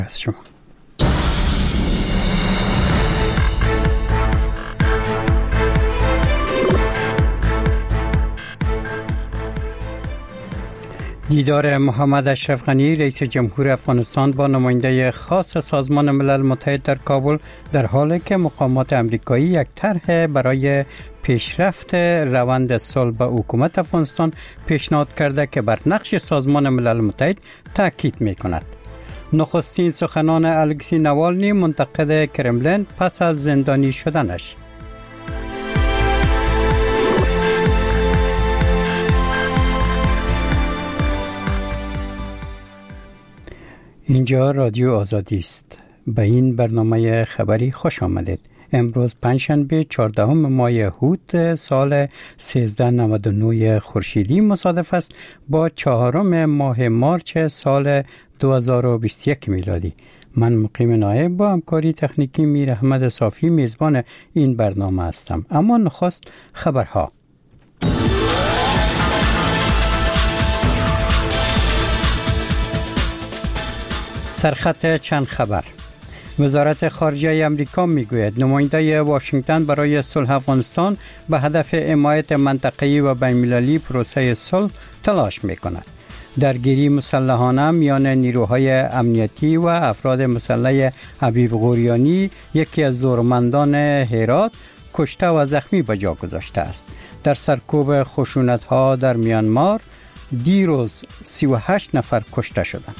شما دیدار محمد اشرف غنی رئیس جمهور افغانستان با نماینده خاص سازمان ملل متحد در کابل در حالی که مقامات امریکایی یک طرح برای پیشرفت روند صلح به حکومت افغانستان پیشنهاد کرده که بر نقش سازمان ملل متحد تاکید می‌کند. نخستین سخنان الکسی نوالنی منتقد کرملین پس از زندانی شدنش. اینجا رادیو آزادی است. به این برنامه خبری خوش آمدید. امروز پنجشنبه 14 ماه هوت سال 1399 خورشیدی مصادف است با 4 ماه مارچ سال 2021 میلادی. من مقیم نایب با همکاری تکنیکی میر احمد صافی میزبان این برنامه هستم. اما نخست خبرها. سرخط چند خبر. وزارت خارجه امریکا میگوید نماینده واشنگتن برای صلح افغانستان به هدف حمایت منطقه‌ای و بین‌المللی پروسه صلح تلاش میکند. درگیری مسلحانه میان نیروهای امنیتی و افراد مسلح حبیب غوریانی یکی از زورمندان هرات کشته و زخمی به جا گذاشته است. در سرکوب خشونت‌ها در میانمار دیروز 38 نفر کشته شدند.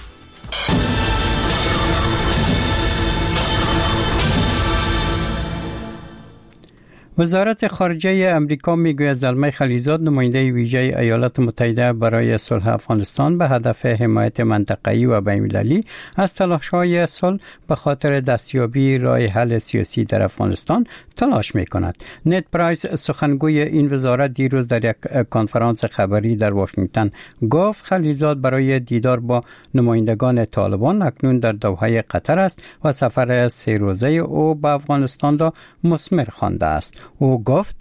وزارت خارجه امریکا میگوید زلمه خلیزاد نماینده ویژه ایالات متحده برای صلح افغانستان به هدف حمایت منطقه‌ای و بین‌المللی از تلاش‌های صلح به خاطر دستیابی راه حل سیاسی در افغانستان تلاش می‌کند. نت پرایس سخنگوی این وزارت دیروز در یک کنفرانس خبری در واشنگتن گفت خلیزاد برای دیدار با نمایندگان طالبان اکنون در دوحه قطر است و سفر 3 روزه او به افغانستان را مثمر خوانده است. او گفت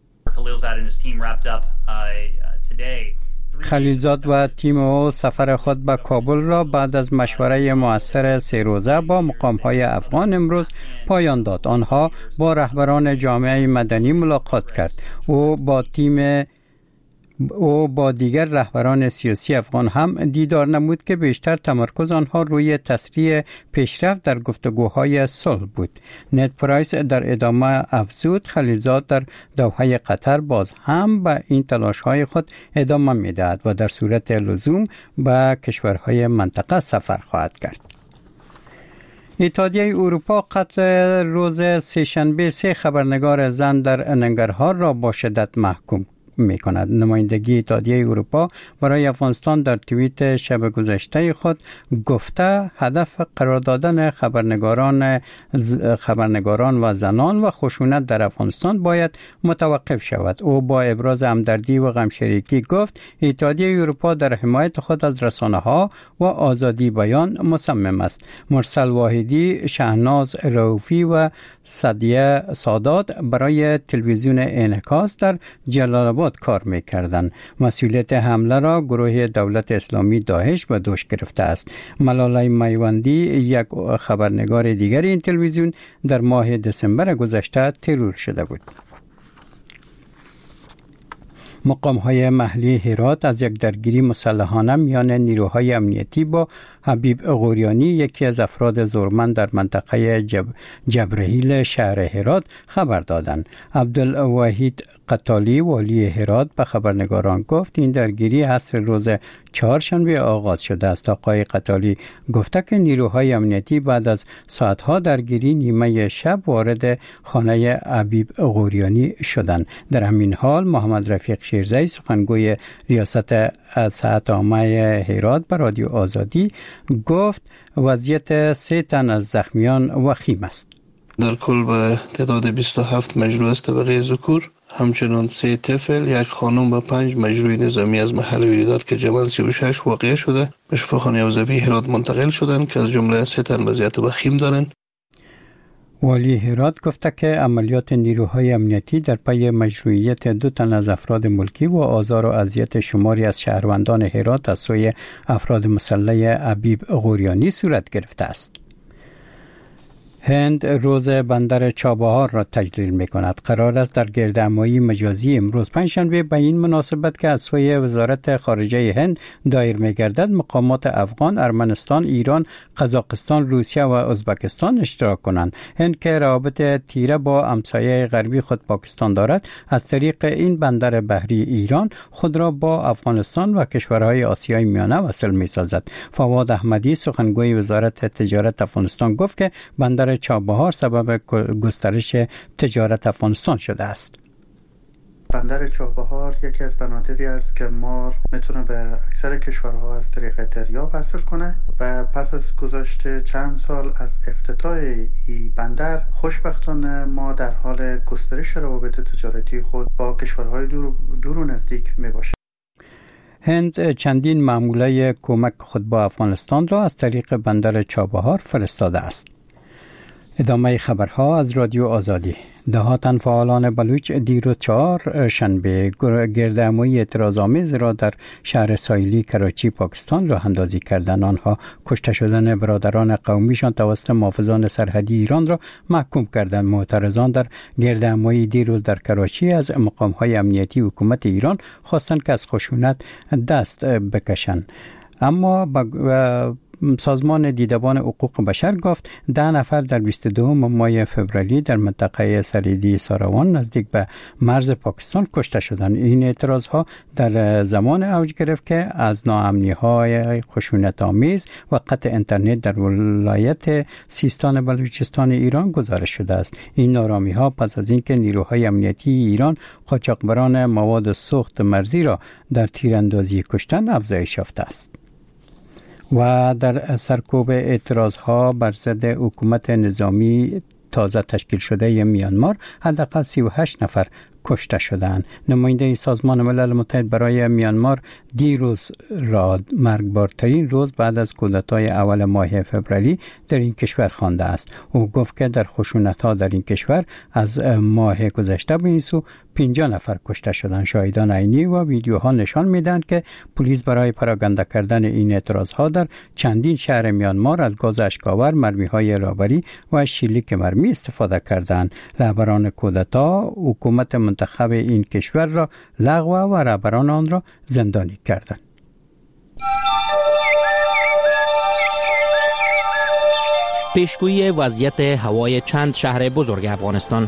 خلیلزاد و تیم او سفر خود به کابل را بعد از مشوره مؤثر 3 روزه با مقام‌های افغان امروز پایان داد. آنها با رهبران جامعه مدنی ملاقات کرد. او با دیگر رهبران سیاسی افغان هم دیدار نمود که بیشتر تمرکز آنها روی تسریع پیشرفت در گفتگوهای صلح بود. نت پرایس در ادامه افزود خلیلزاد در دوحه قطر باز هم به این تلاش‌های خود ادامه می‌دهد و در صورت لزوم به کشورهای منطقه سفر خواهد کرد. اتحادیه اروپا قتل روز سه‌شنبه 3 خبرنگار زن در ننگرهار را با شدت محکوم می‌کند. نمایندگی اتحادیه اروپا برای افغانستان در توییت شب گذشته خود گفته هدف قرار دادن خبرنگاران و زنان و خشونت در افغانستان باید متوقف شود. او با ابراز همدردی و غمشریکی گفت اتحادیه اروپا در حمایت خود از رسانه‌ها و آزادی بیان مصمم است. مرسل واحدی، شهناز رؤوفی و سعدیه سادات برای تلویزیون انعکاس در جلال آباد کار می‌کردند. مسئولیت حمله را گروه دولت اسلامی داعش به دوش گرفته است. ملاله میوندی یک خبرنگار دیگر این تلویزیون در ماه دسامبر گذشته ترور شده بود. مقام‌های محلی هرات از یک درگیری مسلحانه میان نیروهای امنیتی با حبیب غوریانی یکی از افراد زورمند در منطقه جبرهیل شهر هرات خبر دادند. عبدالوحید قتالی والی هرات به خبرنگاران گفت این درگیری عصر روز چهارشنبه آغاز شده است. آقای قتالی گفته که نیروهای امنیتی بعد از ساعتها درگیری نیمه شب وارد خانه حبیب غوریانی شدند. در همین حال محمد رفیق شیرزی سخنگوی ریاست ساعت عامه هرات به رادیو آزادی گفت وضعیت 3 تن از زخمیان وخیم است. در کل به تعداد 27 مجروح است طبقه ذکور، همچنان 3 طفل، 1 خانم و 5 مجروح نظامی از محل واردات که جمع 36 واقع شده به شفاخانه حوزوی هرات منتقل شدند که از جمله 3 تن وضعیت وخیم دارند. والی هرات گفته که عملیات نیروهای امنیتی در پی مشروعیت 2 تن از افراد ملکی و آزار و اذیت شماری از شهروندان هرات از سوی افراد مسلح حبیب غوریانی صورت گرفته است. هند روز بندر چابهار را تجلیل می کند. قرار است در گردهمایی مجازی امروز پنجشنبه به این مناسبت که از سوی وزارت خارجه هند دایر می گردد مقامات افغان، ارمنستان، ایران، قزاقستان، روسیه و ازبکستان اشتراک کنند. هند که روابط تیره با همسایه غربی خود پاکستان دارد، از طریق این بندر بحری ایران خود را با افغانستان و کشورهای آسیای میانه وصل می سازد. فواد احمدی سخنگوی وزارت تجارت افغانستان گفت که بندر چابهار سبب گسترش تجارت افغانستان شده است. بندر چابهار یکی از بنادری است که مار میتونه به اکثر کشورها از طریق دریا وصل کنه و پس از گذشت چند سال از افتتاح این بندر خوشبختانه ما در حال گسترش روابط تجارتی خود با کشورهای دور و نزدیک میباشیم. هند چندین ماموله کمک خود با افغانستان را از طریق بندر چابهار فرستاده است. ادامه خبرها از رادیو آزادی. دهاتن فعالان بلوچ دیروز 4 شنبه گردهمایی اعتراض‌آمیز را در شهر ساحلی کراچی پاکستان راه اندازی کردند. آنها کشته شدن برادران قومیشان توسط محافظان سرحدی ایران را محکوم کردند. معترضان در گردهمایی دیروز در کراچی از مقام‌های امنیتی حکومت ایران خواستند که از خشونت دست بکشند. اما سازمان دیدبان حقوق بشر گفت 10 نفر در 22 ماه فوریه در منطقه سریدی ساروان نزدیک به مرز پاکستان کشته شدند. این اعتراضها در زمان اوج گرفت که از ناامنی‌های خشونت‌آمیز و قطع اینترنت در ولایت سیستان بلوچستان ایران گزارش شده است. این نارامی‌ها پس از اینکه نیروهای امنیتی ایران قاچاقبران مواد سوخت مرزی را در تیراندازی کشتند افزایش یافته است. و در سرکوب اعتراضها بر ضد حکومت نظامی تازه تشکیل شده میانمار حداقل 38 نفر کشته شدند. نماینده سازمان ملل متحد برای میانمار دیروز را مرگبارترین روز بعد از کودتای اول ماه فوریه در این کشور خوانده است. او گفت که در خشونت‌ها در این کشور از ماه گذشته به این سو 50 نفر کشته شدند. شاهدان عینی و ویدیوها نشان می‌دهند که پلیس برای پراکنده کردن این اعتراضها در چندین شهر میانمار از گاز اشک‌آور، مرمی‌های رابری و شلیک مرمی استفاده کردند. رهبران کودتا حکومت منتخب این کشور را لغو و رهبران آن را زندانی کردند. پیشگویی وضعیت هوای چند شهر بزرگ افغانستان.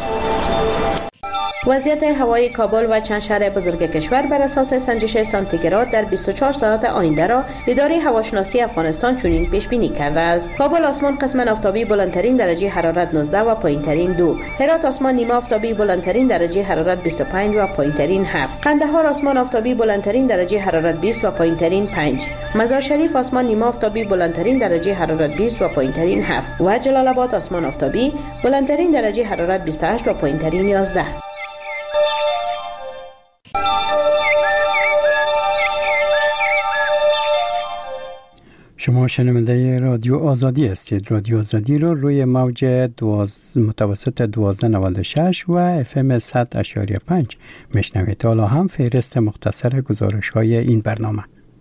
وضعیت هوای کابل و چند شهر بزرگ کشور بر اساس سنجش سانتیگراد در 24 ساعت آینده را اداره هواشناسی افغانستان چنین پیش بینی کرده است. کابل آسمان قسماً آفتابی بلندترین درجه حرارت 19 و پایینترین 2. هرات آسمان نیمه آفتابی بلندترین درجه حرارت 25 و پایینترین 7. قندهار آسمان آفتابی بلندترین درجه حرارت 20 و پایینترین 5. مزار شریف آسمان نیمه آفتابی بلندترین درجه حرارت 20 و پایینترین 7 و جلال آباد آسمان آفتابی بلندترین درجه حرارت 28 و پایینترین 11. شما شنونده رادیو آزادی هستید. رادیو آزادی رو روی موج متوسط 1296 و FM 100.5 میشنوید. حالا هم فهرست مختصر گزارش های این برنامه.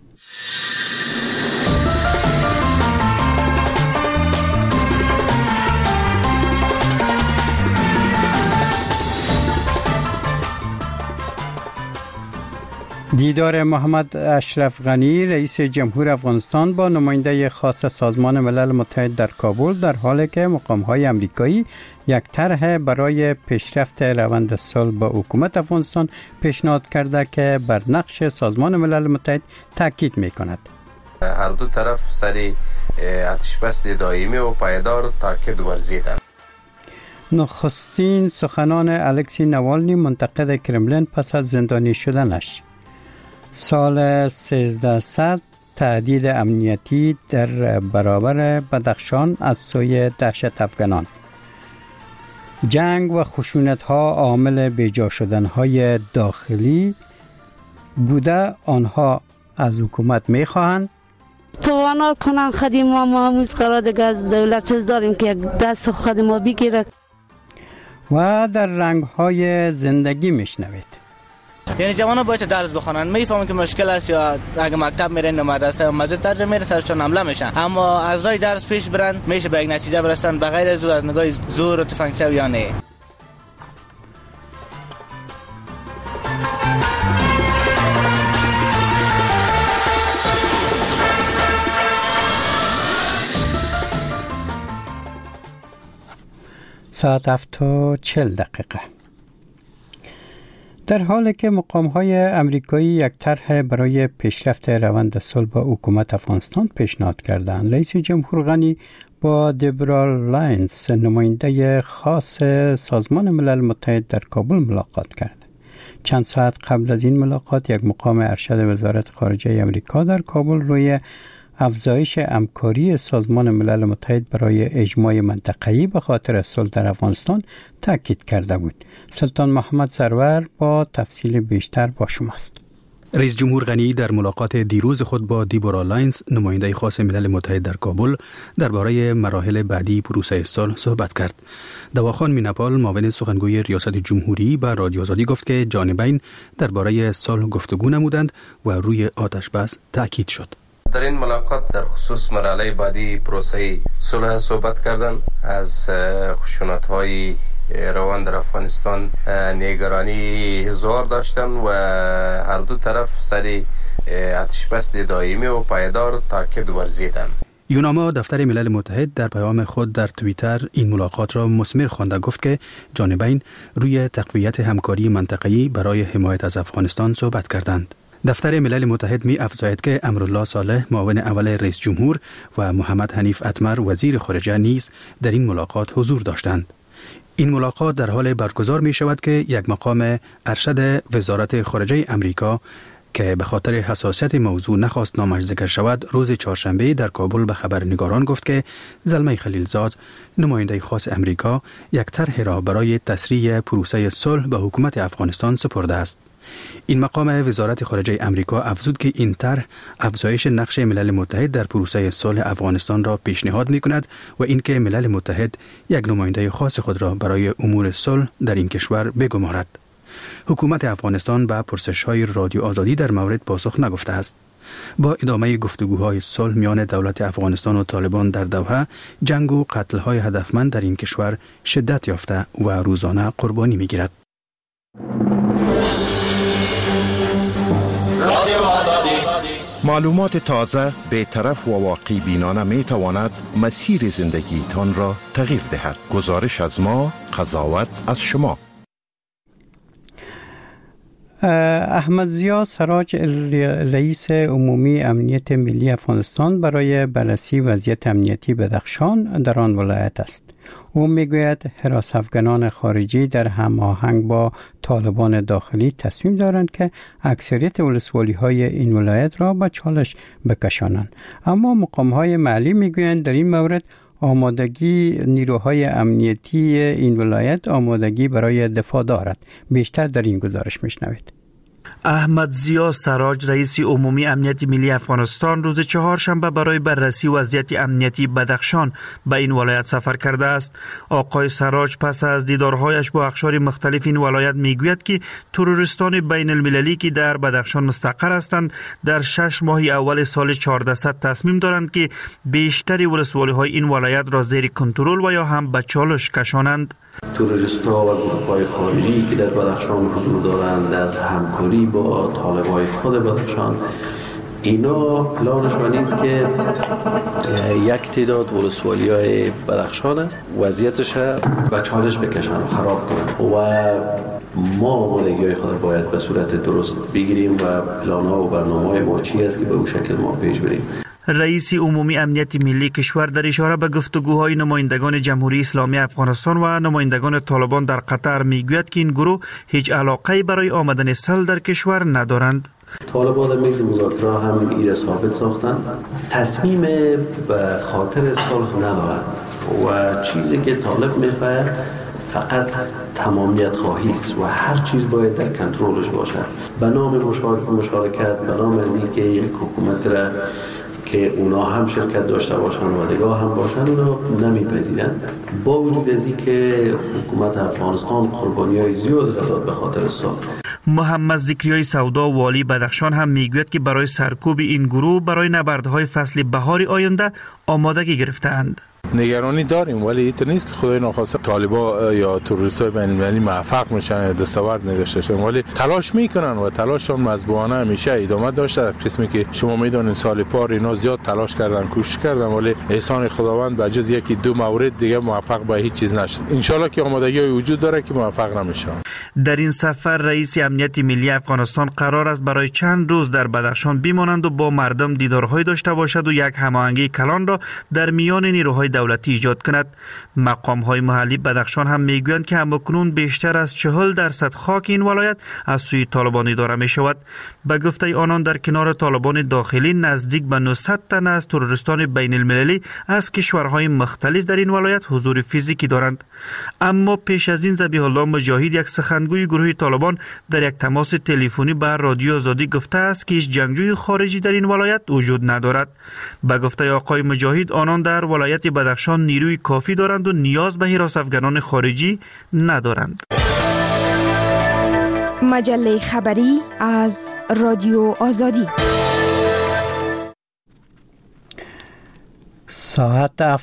دیدار محمد اشرف غنی رئیس جمهور افغانستان با نماینده خاص سازمان ملل متحد در کابل در حالی که مقام‌های آمریکایی یک طرح برای پیشرفت روند صلح با حکومت افغانستان پیشنهاد کرده که بر نقش سازمان ملل متحد تاکید می‌کند. هر دو طرف سر آتش‌بس دائمی و پایدار تاکید ورزیدند. نخستین سخنان الکسی نوالنی منتقد کرملین پس از زندانی شدنش. سال 1300 تهدید امنیتی در برابر بدخشان از سوی دهشت افغانان. جنگ و خشونت‌ها عامل بیجا شدن‌های داخلی بوده. آنها از حکومت می‌خواهند توانا کنن خدمات ما همیز قرار دیگه از دولت چیز داریم که یک دست خدمات بگیره. و در رنگ‌های زندگی میشنوید. یعنی جوانان باید درس بخونن. میفهمن که مشکل است یا اگه مکتب میرن مدرسه مسجد ترجمه میره سرشون حمله میشن، اما از راه درس پیش برن میشه به یک نتیجه برسن بغیر از نگاه زور و تفنگچه یا نه. ساعت 7:40. در حالی که مقام‌های آمریکایی یک طرح برای پیشرفت روند صلح با حکومت افغانستان پیشنهاد کردند، رئیس جمهور غنی با دبرا لاینز نماینده خاص سازمان ملل متحد در کابل ملاقات کرد. چند ساعت قبل از این ملاقات یک مقام ارشد وزارت خارجه آمریکا در کابل روی افزایش همکاری سازمان ملل متحد برای اجماع منطقه‌ای به خاطر صلح در افغانستان تاکید کرده بود. سلطان محمد سرور با تفصیل بیشتر با شماست. رئیس جمهور غنی در ملاقات دیروز خود با دیبورا لاینز نماینده خاص ملل متحد در کابل درباره مراحل بعدی پروسه صلح صحبت کرد. دواخان میناپال معاون سخنگوی ریاست جمهوری به رادیو آزادی گفت که جانبین درباره صلح گفتگو نمودند و روی آتش بس تاکید شد. در این ملاقات در خصوص مرحله بعدی پروسه صلح صحبت کردن. از خشونت‌های روان در افغانستان نگرانی زور داشتن و هر دو طرف سر آتش‌بس دائمی و پایدار تاکید ورزیدند. یوناما دفتر ملل متحد در پیام خود در توییتر این ملاقات را مثمر خوانده گفت که جانبین روی تقویت همکاری منطقه‌ای برای حمایت از افغانستان صحبت کردند. دفتر ملل متحد می افزاید که امرالله صالح معاون اول رئیس جمهور و محمد حنیف اتمر وزیر خارجه نیز در این ملاقات حضور داشتند. این ملاقات در حال برگزار می شود که یک مقام ارشد وزارت خارجه امریکا که به خاطر حساسیت موضوع نخواست نامش ذکر شود، روز چهارشنبه در کابل به خبرنگاران گفت که زلمه خلیلزاد نماینده خاص امریکا یک طرح را برای تسریع پروسه صلح به حکومت افغانستان سپرده است. این مقام وزارت خارجه امریکا افزود که این طرح افزایش نقش ملل متحد در پروسه صلح افغانستان را پیشنهاد می‌کند و اینکه ملل متحد یک نماینده خاص خود را برای امور صلح در این کشور بگمارد. حکومت افغانستان به پرسش‌های رادیو آزادی در مورد پاسخ نگفته است. با ادامه گفتگوهای صلح میان دولت افغانستان و طالبان در دوحه، جنگ و قتل‌های هدفمند در این کشور شدت یافته و روزانه قربانی می‌گیرد. معلومات تازه، بی‌طرف و واقعی بینانه می تواند مسیر زندگی تان را تغییر دهد. گزارش از ما، قضاوت از شما. احمد ضیا سراج رئیس عمومی امنیت ملی افغانستان برای بررسی وضعیت امنیتی بدخشان در آن ولایت است. او میگوید حراس افغانان خارجی در هماهنگ با طالبان داخلی تصمیم دارند که اکثریت ولسوالی‌های این ولایت را به چالش بکشانند، اما مقام‌های محلی میگویند در این مورد آمادگی نیروهای امنیتی این ولایت آمادگی برای دفاع دارد. بیشتر در این گزارش میشنوید. احمد ضیا سراج رئیس عمومی امنیت ملی افغانستان روز چهارشنبه برای بررسی وضعیت امنیتی بدخشان به این ولایت سفر کرده است. آقای سراج پس از دیدارهایش با اقشار مختلف این ولایت میگوید که تروریستان بین المللی که در بدخشان مستقر هستند در 6 ماه اول سال 1400 تصمیم دارند که بیشتر ولسوالی‌های این ولایت را زیر کنترل و یا هم به چالش کشانند. تروریست‌ها و گروه‌های خارجی که در بدخشان حضور دارند در همکاری با طالب‌های خود بدخشان، اینا پلانشان نیست که یک تعداد ولسوالی‌های بدخشان وضعیتش به چالش بکشن و خراب کنن و ما آمادگی‌های خود باید به صورت درست بگیریم و پلان‌ها و برنامه‌های ما چی است که به اون شکل ما پیش بریم. رئیس عمومی امنیت ملی کشور در اشاره به گفتگوهای نمایندگان جمهوری اسلامی افغانستان و نمایندگان طالبان در قطر میگوید که این گروه هیچ علاقه‌ای برای آمدن صلح در کشور ندارند. طالبان در میز مذاکره هم این ثابت ساختند تصمیم به خاطر صلح ندارند و چیزی که طالب میخواد فقط تمامیت خواهی است و هر چیز باید در کنترلش باشد. به نام مشارکت، به نام از اینکه یک حکومت را که اونا هم شرکت داشته باشن و نگاه هم باشن اونا نمیپذیرن. با وجود از اینکه حکومت افغانستان قربانی‌های زیاد را داد به خاطر صلح. محمد ذکریای سودا والی بدخشان هم میگوید که برای سرکوب این گروه برای نبردهای فصل بهار آینده آمادگی گرفتند. نگرانی داریم ولی این نیست که خدای ناخواسته طالبا یا تروریستای بین‌المللی موفق میشن دستاورد نداشته باشن، ولی تلاش میکنن و تلاششون مضبوطانه همیشه ادامه داشته. در قسمی که شما میدونین سال پار اینا زیاد تلاش کردن، کوشش کردن، ولی احسان خداوند به جز یکی دو مورد دیگه موفق به هیچ چیز نشد. ان شاءالله که آمادگی وجود داره که موفق نمیشن. در این سفر رئیس امنیت ملی افغانستان قرار است برای چند روز در بدخشان بمانند و با مردم دیدارهای داشته باشد و یک هماهنگی کلان را در میان نیروهای دولتی ایجاد کند. مقام‌های محلی بدخشان هم میگویند که همکنون بیشتر از 40% خاک این ولایت از سوی طالبان اداره می شود. به گفته آنان در کنار طالبان داخلی نزدیک به 900 تن از تروریستان بین المللی از کشورهای مختلف در این ولایت حضور فیزیکی دارند. اما پیش از این ذبیح الله مجاهد، یک سخنگوی گروه طالبان، در یک تماس تلفنی به رادیو آزادی گفته است که هیچ جنگجوی خارجی در این ولایت وجود ندارد. به گفته آقای مجاهد آنان در ولایت بدخشان نیروی کافی دارند و نیاز به حراس افغانان خارجی ندارند. مجله خبری از رادیو آزادی. ساعت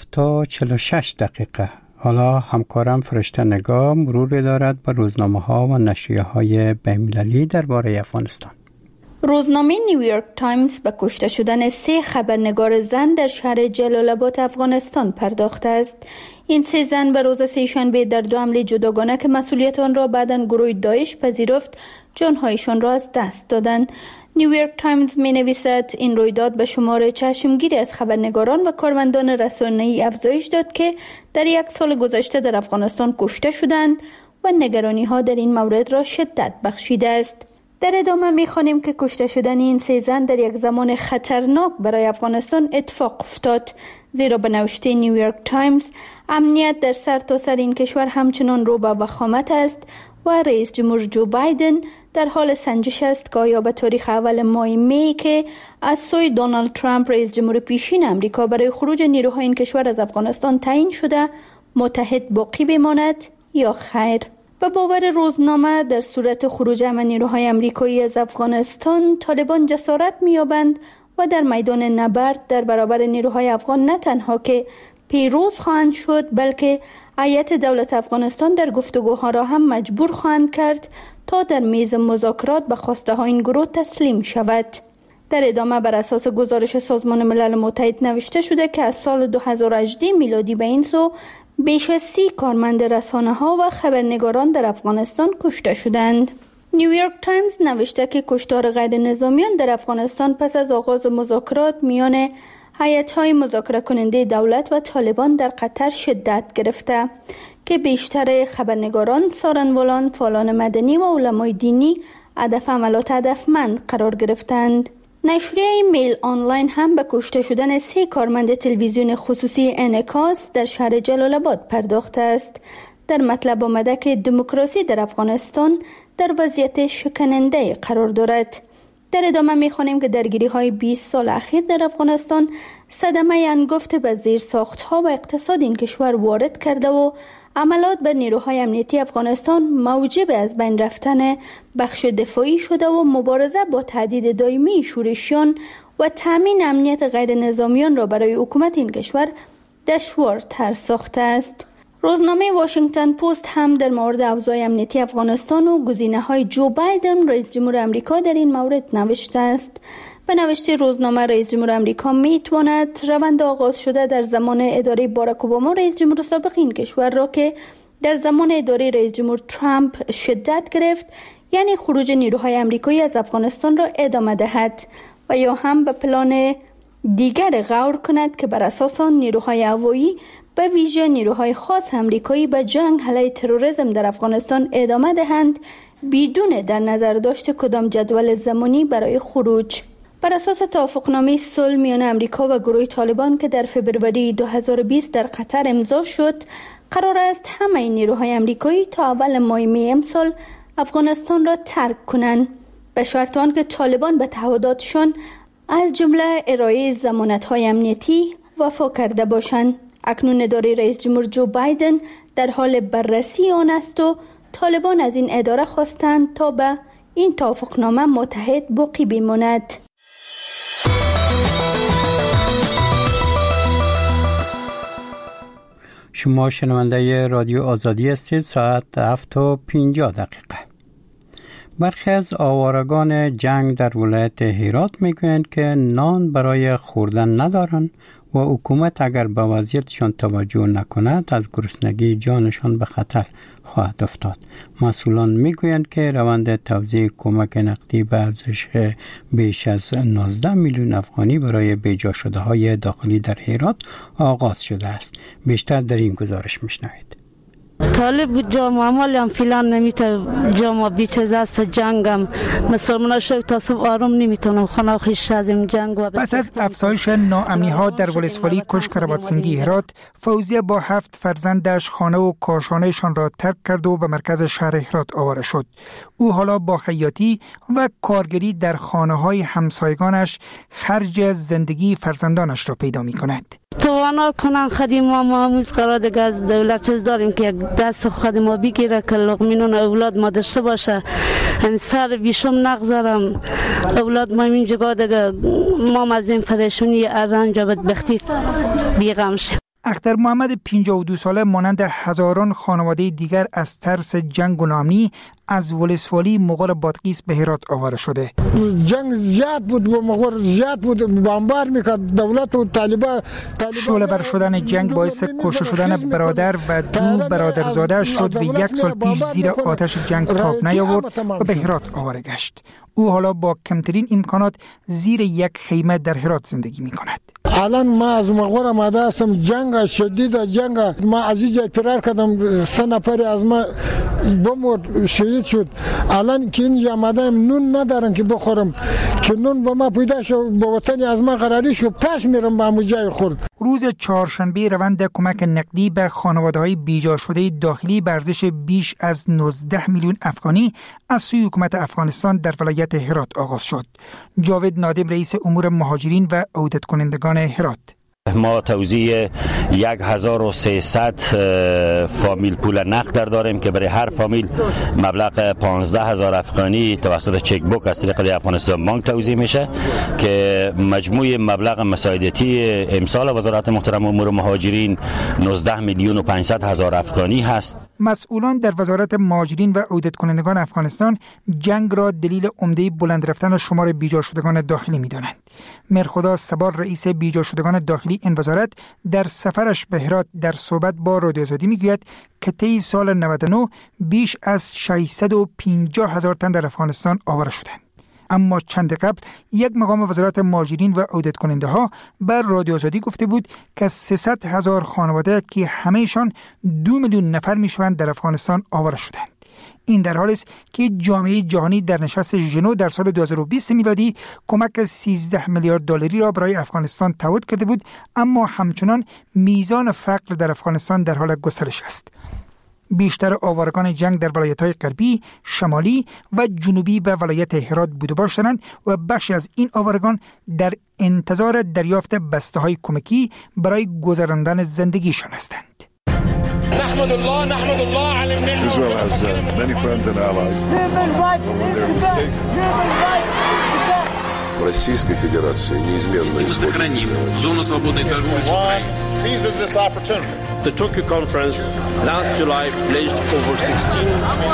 7:46. حالا همکارم فرشته نگاه مرور دارد به روزنامه ها و نشریه های بین‌المللی درباره افغانستان. روزنامه نیویورک تایمز به کشته شدن 3 خبرنگار زن در شهر جلال آباد افغانستان پرداخته است. این 3 زن به روز سه‌شنبه در 2 حمله جداگانه که مسئولیت آن را بعداً گروه داعش پذیرفت، جانهایشان را از دست دادند. نیویورک تایمز می نویسد این رویداد به شمار چشمگیری از خبرنگاران و کارمندان رسانه‌ای افزایش داد که در 1 سال گذشته در افغانستان کشته شدند و نگرانی ها در این مورد را شدت بخشیده است. در ادامه می‌خوانیم که کشته شدن این 3 زن در یک زمان خطرناک برای افغانستان اتفاق افتاد، زیرا به نوشته نیویورک تایمز امنیت در سرتاسر این کشور همچنان رو به وخامت است و رئیس جمهور جو بایدن در حال سنجش است که آیا به تاریخ اول ماه می که از سوی دونالد ترامپ رئیس جمهور پیشین امریکا برای خروج نیروهای این کشور از افغانستان تعیین شده متحد باقی بماند یا خیر. به باور روزنامه در صورت خروج نیروهای امریکایی از افغانستان، طالبان جسارت می‌یابند و در میدان نبرد در برابر نیروهای افغان نه تنها که پیروز خواهند شد، بلکه هیئت دولت افغانستان در گفتگوها را هم مجبور خواهند کرد تا در میز مذاکرات به خواسته های این گروه تسلیم شود. در ادامه بر اساس گزارش سازمان ملل متحد نوشته شده که از سال 2018 میلادی به این سو بیش از 30 کارمند رسانه‌ها و خبرنگاران در افغانستان کشته شدند. نیویورک تایمز نوشته که کشتار غیر نظامیان در افغانستان پس از آغاز مذاکرات میان هیئت‌های مذاکره کننده دولت و طالبان در قطر شدت گرفته که بیشتر خبرنگاران، سارنوالان، فعالان مدنی و علمای دینی هدف عملات هدفمند قرار گرفتند. نشریه میل آنلاین هم به کشته شدن 3 کارمند تلویزیون خصوصی انعکاس در شهر جلال آباد پرداخته است. در مطلب آمده که دموکراسی در افغانستان در وضعیت شکننده قرار دارد. در ادامه می‌خوانیم که درگیری‌های 20 سال اخیر در افغانستان صدمه انگفت به زیرساخت‌ها و اقتصاد این کشور وارد کرده و عملات بر نیروهای امنیتی افغانستان موجب از بین رفتن بخش دفاعی شده و مبارزه با تهدید دائمی شورشیان و تامین امنیت غیر نظامیان را برای حکومت این کشور دشوارتر ساخته است. روزنامه واشنگتن پست هم در مورد اوضاع امنیتی افغانستان و گزینه‌های جو بایدن رئیس جمهور آمریکا در این مورد نوشته است. به نوشته روزنامه، رئیس جمهور آمریکا میتواند روند آغاز شده در زمان اداره باراک اوباما رئیس جمهور سابق این کشور را که در زمان اداره رئیس جمهور ترامپ شدت گرفت، یعنی خروج نیروهای آمریکایی از افغانستان را ادامه دهد و یا هم به پلان دیگر غور کند که بر اساس آن نیروهای هوایی به ویژه نیروهای خاص آمریکایی به جنگ علیه تروریسم در افغانستان ادامه دهند بدون در نظر داشت کدام جدول زمانی برای خروج. بر اساس توافقنامه صلح میان آمریکا و گروه طالبان که در فوریه 2020 در قطر امضا شد، قرار است همه نیروهای آمریکایی تا اول ماه می امسال افغانستان را ترک کنند، به شرط آنکه طالبان به تعهداتشان از جمله ارائه ضمانت‌های امنیتی وفا کرده باشند. اکنون اداره رئیس جمهور جو بایدن در حال بررسی آن است و طالبان از این اداره خواستند تا به این توافقنامه متحد باقی بماند. شما شنونده رادیو آزادی هستید. ساعت 7:50. برخی از آوارگان جنگ در ولایت هرات میگویند که نان برای خوردن ندارند و حکومت اگر به وضعیتشان توجه نکند از گرسنگی جانشان به خطر خواهد افتاد. مسئولان میگویند که روند توزیع کمک نقدی به ارزش بیش از 19 میلیون افغانی برای بیجا شده های داخلی در هرات آغاز شده است. بیشتر در این گزارش میشنوید. طالب بود جامعه مالی هم فیلان نمیته جامعه بیچز است جنگم مسلمان شد تا صبح آروم نمیتونم خانه خیش از این جنگ. و پس از افزایش ناامنی ها در ولسوالی کشک رباطسنگی هرات، فوزیه با 7 فرزندش خانه و کاشانهشان را ترک کرد و به مرکز شهر هرات آواره شد. او حالا با خیاطی و کارگری در خانه های همسایگانش خرج زندگی فرزندانش را پیدا می کند. توانا کنن خدیم ما همیز قرار دیگه از دولت چیز داریم که یک دست خدیم ما بگیره که لقمینون اولاد ما داشته باشه. سر بیشم نگذارم اولاد ما این جگاه دیگه ما از این فریشونی ارنج و بدبختی بیغم شیم. اختر محمد 52 ساله مانند هزاران خانواده دیگر از ترس جنگ و ناامنی از ولسوالی مغول بادغیس به هرات آواره شده. جنگ زیاد بود و مغول زیاد بود، بمبار میکرد دولت و طالبان. شعله‌ور شدن جنگ باعث کشته شدن برادر و 2 برادرزاده شد و 1 سال پیش زیر آتش جنگ تاب نیاورد و به هرات آواره گشت. او حالا با کمترین امکانات زیر یک خیمه در هرات زندگی میکند. الان ما از مغول آمده هستم، جنگ شدید، جنگ ما از اینجا فرار کردم، 3 نفر از ما بمرد شهید شد. الان که اینجا آمدم نون ندارم که بخورم، که نون با ما پیدا شد با وطن از ما قراری شد، پس میرم به همون جای خورد. روز چهارشنبه روند کمک نقدی به خانواده‌های بیجا شده داخلی به ارزش بیش از 19 میلیون افغانی از سوی حکومت افغانستان در ولایت هرات آغاز شد. جاوید نادم رئیس امور مهاجرین و عودت کنندگان هرات: ما توزیع 1300 فامیل پول نقد داریم که برای هر فامیل مبلغ 15,000 افغانی توسط چک بوک از طریق افغانستان بانک توزیع میشه که مجموع مبلغ مساعدتی امسال وزارت محترم امور مهاجرین 19 میلیون و 500 هزار افغانی هست. مسئولان در وزارت مهاجرین و عودت کنندگان افغانستان جنگ را دلیل عمده بلند رفتن شمار بیجا شدگان داخلی می‌دانند. مرخدا سبار رئیس بیجا شدگان داخلی این وزارت در سفرش به هرات در صحبت با رادیو آزادی میگوید که طی سال 99 بیش از 650,000 تن در افغانستان آواره شدند. اما چند قبل یک مقام وزارت مهاجرین و عودت کننده ها بر رادیو آزادی گفته بود که 300,000 خانواده که همهشان 2 میلیون نفر میشوند در افغانستان آواره شدند. این در حالی است که جامعه جهانی در نشست ژنو در سال 2020 میلادی کمک 13 میلیارد دلاری را برای افغانستان تعهد کرده بود، اما همچنان میزان فقر در افغانستان در حال گسترش است. بیشتر آوارگان جنگ در ولایت‌های غربی، شمالی و جنوبی به ولایت هرات بوده باشند و بخشی از این آوارگان در انتظار دریافت بسته‌های کمکی برای گذراندن زندگیشان هستند. نحمد الله على النعمة. Israel has many friends and allies. When they're mistaken. Российской Федерации неизменно сохраним зону свободной торговли с Украиной. Seizes this opportunity. The Tokyo conference last July pledged over 16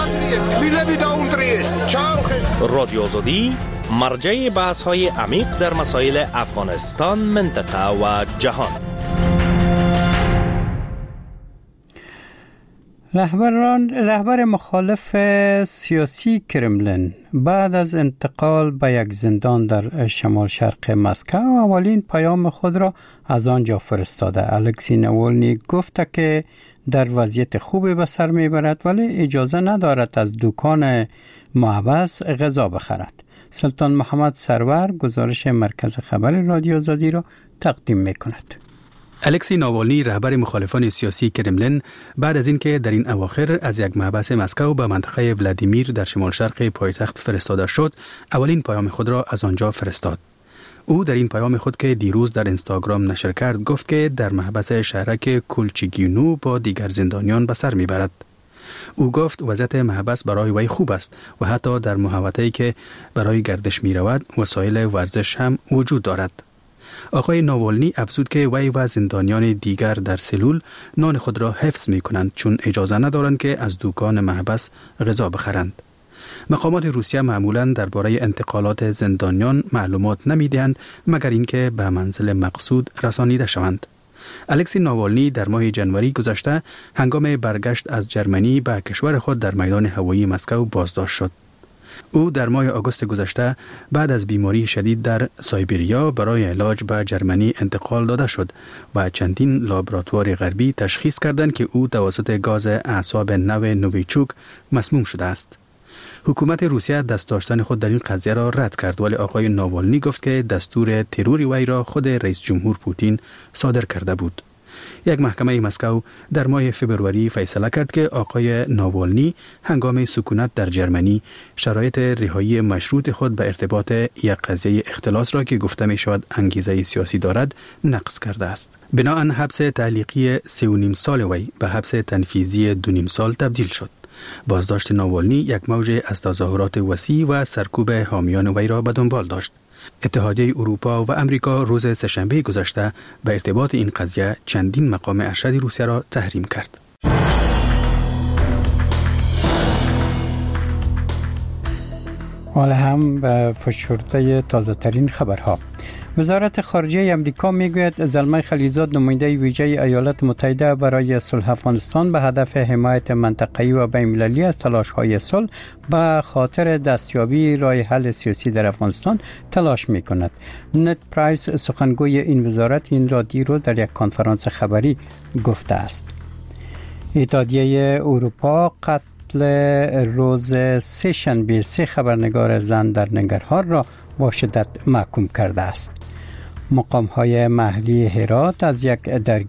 رادیو آزادی مرجع بحث‌های عمیق در مسائل افغانستان، منطقه و جهان. رهبر مخالف سیاسی کرملین بعد از انتقال به یک زندان در شمال شرق مسکو اولین پیام خود را از آنجا فرستاده. الکسی ناولنی گفته که در وضعیت خوبی به سر میبرد ولی اجازه ندارد از دکان معبس غذا بخرد. سلطان محمد سرور گزارش مرکز خبر رادیو آزادی را تقدیم میکند. الکسی ناوالنی رهبر مخالفان سیاسی کرملین بعد از اینکه در این اواخر از یک محبس مسکو به منطقه ولادیمیر در شمال شرق پایتخت فرستاده شد، اولین پیام خود را از آنجا فرستاد. او در این پیام خود که دیروز در اینستاگرام نشر کرد گفت که در محبس شهرک کولچیگینو با دیگر زندانیان به سر میبرد. او گفت وضعیت محبس برای وی خوب است و حتی در محوطه‌ای که برای گردش می رود وسایل ورزش هم وجود دارد. آقای ناولنی افزود که وی و زندانیان دیگر در سلول نان خود را حفظ می کنند چون اجازه ندارند که از دکان محبس غذا بخرند. مقامات روسیه معمولاً درباره انتقالات زندانیان معلومات نمی‌دهند مگر اینکه به منزل مقصود رسانیده شوند. الکسی ناوالنی در ماه جنوری گذشته هنگام برگشت از جرمنی به کشور خود در میدان هوایی مسکو بازداشت شد. او در ماه آگوست گذشته بعد از بیماری شدید در سایبریا برای علاج به جرمنی انتقال داده شد و چندین لابراتوار غربی تشخیص کردند که او توسط گاز اعصاب نو نوویچوک مسموم شده است. حکومت روسیه دست داشتن خود در این قضیه را رد کرد، ولی آقای ناوالنی گفت که دستور تروری وی را خود رئیس جمهور پوتین صادر کرده بود. یک محکمه مسکو در ماه فوریه فیصله کرد که آقای ناوالنی هنگام سکونت در جرمنی شرایط رهایی مشروط خود به ارتباط یک قضیه اختلاس را که گفته می شود انگیزه سیاسی دارد نقض کرده است. بناهن حبس تعلیقی 3.5 سال وی به حبس تنفیذی 2.5 سال تبدیل شد. بازداشت ناوالنی یک موج از تظاهرات وسیع و سرکوب حامیان وی را به دنبال داشت. اتحادیه اروپا و امریکا روز سه‌شنبه گذشته به ارتباط این قضیه چندین مقام ارشد روسیه را تحریم کرد. حالا هم به فشرده تازه ترین خبرها. وزارت خارجه امریکا میگوید زلمه خلیزاد نماینده ویژه ایالات متحده برای صلح افغانستان به هدف حمایت منطقه‌ای و بین‌المللی از تلاش‌های صلح به خاطر دستیابی راه حل سیاسی در افغانستان تلاش می‌کند. نت پرایس سخنگوی این وزارت این را دیروز در یک کنفرانس خبری گفته است. اتحادیه اروپا قتل روز سه شنبه 3 خبرنگار زن در ننگرهار را با شدت محکوم کرده است. مقام‌های محلی هرات از یک